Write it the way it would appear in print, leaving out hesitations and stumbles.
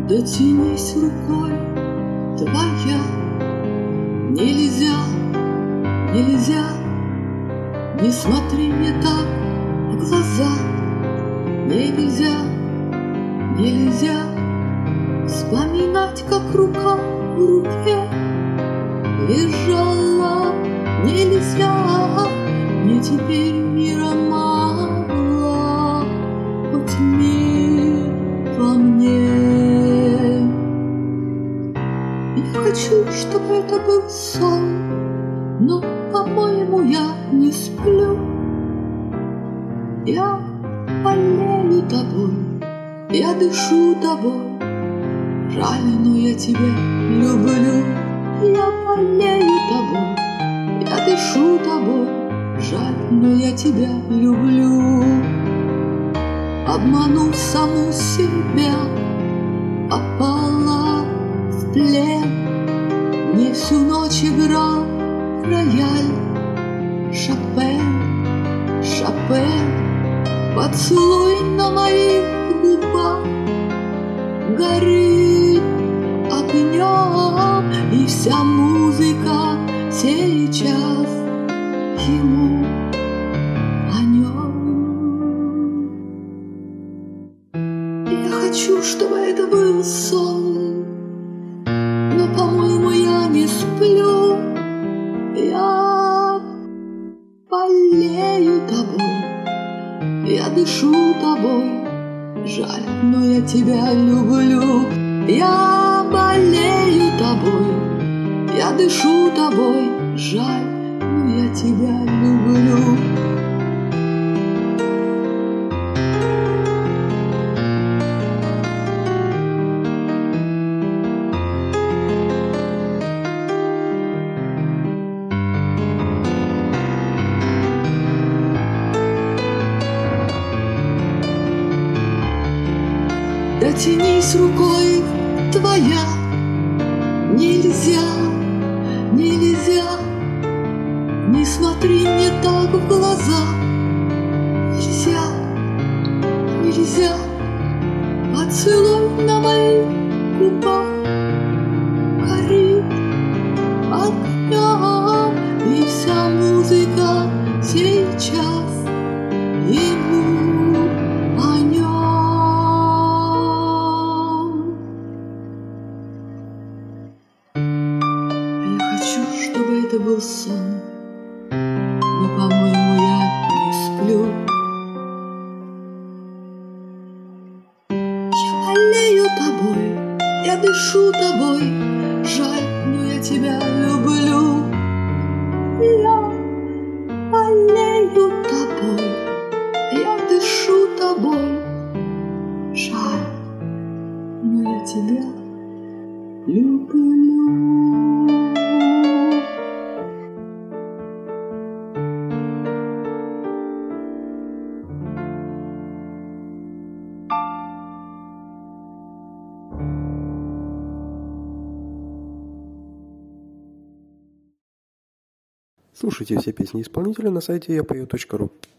Дотянись рукой твоя. Нельзя, нельзя, не смотри мне так в глаза. Нельзя, нельзя вспоминать, как рука в руке лежала. Нельзя, мне теперь мира мало, хоть мир во мне. Я хочу, чтобы это был сон, но, по-моему, я не сплю. Я болею тобой, я дышу тобой. Жаль, но я тебя люблю. Я болею тобой, я дышу тобой. Жаль, но я тебя люблю. Обманув саму себя, попала в плен. Не всю ночь играл рояль. Шопен, Шопен, поцелуй на моих губах горит огнем, и вся музыка сейчас ему о нем. Я хочу, чтобы это был сон, но, по-моему, я не сплю. Я болею тобой, я дышу тобой. Жаль, но я тебя люблю. Я болею тобой, я дышу тобой. Жаль, но я тебя люблю. Дотянись рукой твоя. Нельзя, нельзя, не смотри мне так в глаза. Нельзя, нельзя, поцелуй на моих губах горит огнем, и вся музыка сейчас ему о нем. Это был сон, но, по-моему, я не сплю. Я болею тобой, я дышу тобой. Жаль, но я тебя люблю. Я болею тобой, я дышу тобой. Жаль, но я тебя люблю. Слушайте все песни исполнителя на сайте yapою.ru.